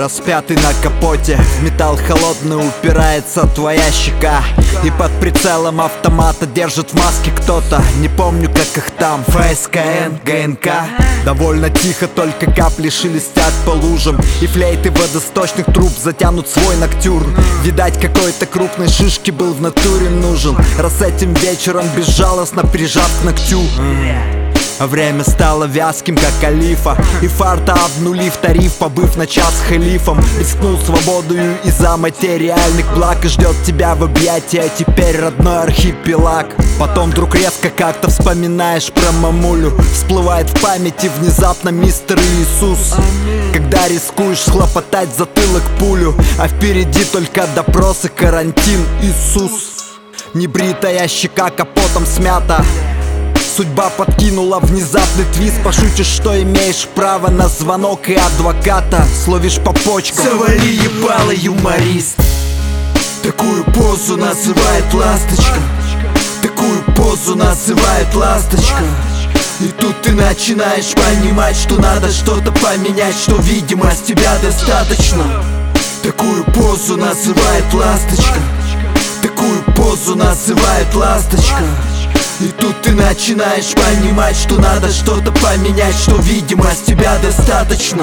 распятый на капоте. В металл холодный упирается твоя щека, и под прицелом автомата держит в маске кто-то. Не помню, как их там, ФСКН, ГНК. Довольно тихо, только капли шелестят по лужам, и флейты водосточных труб затянут свой ноктюрн. Видать, какой-то крупной шишки был в натуре нужен, раз этим вечером безжалостно прижат к ногтю. А время стало вязким, как олифа, и фарта обнулив тариф, побыв на час халифом. Рискнул свободою из-за материальных благ, и ждет тебя в объятия теперь родной архипелаг. Потом вдруг резко как-то вспоминаешь про мамулю, всплывает в памяти внезапно мистер Иисус. Когда рискуешь схлопотать затылок пулю, а впереди только допрос и карантин. Иисус. Небритая щека капотом смята, судьба подкинула внезапный твист. Пошутишь, что имеешь право на звонок и адвоката, словишь по почкам. Завали ебало, юморист. Такую позу называет ласточка, такую позу называет ласточка. И тут ты начинаешь понимать, что надо что-то поменять, что видимо с тебя достаточно. Такую позу называет ласточка, такую позу называет ласточка. И тут ты начинаешь понимать, что надо что-то поменять, что видимо с тебя достаточно.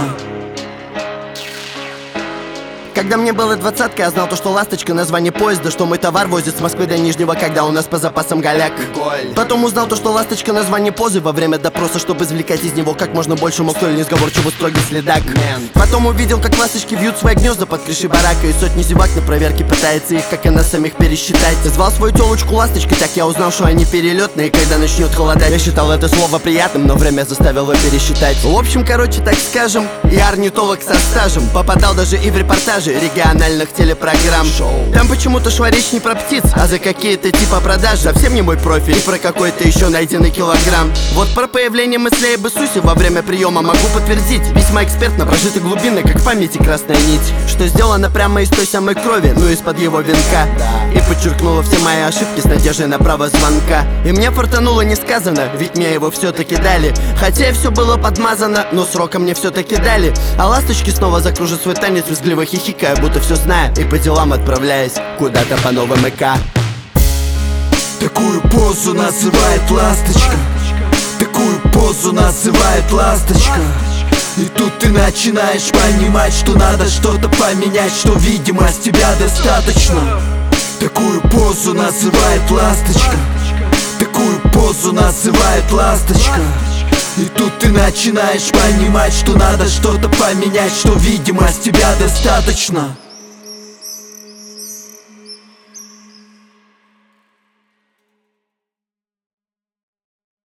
Когда мне было 20, я знал то, что ласточка название поезда, что мой товар возит с Москвы до Нижнего, когда у нас по запасам голяк. Потом узнал то, что ласточка название позы во время допроса, чтобы извлекать из него как можно больше, мол, столь несговорчивый строгий следак. Потом увидел, как ласточки вьют свои гнезда под крышей барака, и сотни зевак на проверке пытается их, как и нас самих, пересчитать. Звал свою телочку ласточкой, так я узнал, что они перелетные, когда начнет холодать. Я считал это слово приятным, но время заставило пересчитать. В общем, короче, так скажем, я орнитолог со стажем, попадал даже и в репортажи региональных телепрограмм. Там почему-то шла речь не про птиц, а за какие-то типа продажи. Совсем не мой профиль, и про какой-то еще найденный килограмм. Вот про появление мыслей об Иисусе во время приема могу подтвердить. Весьма экспертно прожиты глубины, как в памяти красная нить, что сделано прямо из той самой крови, ну из-под его венка. И подчеркнула все мои ошибки с надеждой на право звонка. И мне фартануло несказанно, ведь мне его все-таки дали. Хотя и все было подмазано, но срока мне все-таки дали. А ласточки снова закружат свой танец, визгливо хихикая, будто все знаю, и по делам отправляясь куда-то по новым ИК. Такую позу называет ласточка, такую позу называет ласточка. И тут ты начинаешь понимать, что надо что-то поменять, что видимо с тебя достаточно. Такую позу называет ласточка, такую позу называет ласточка. И тут ты начинаешь понимать, что надо что-то поменять, что видимо с тебя достаточно.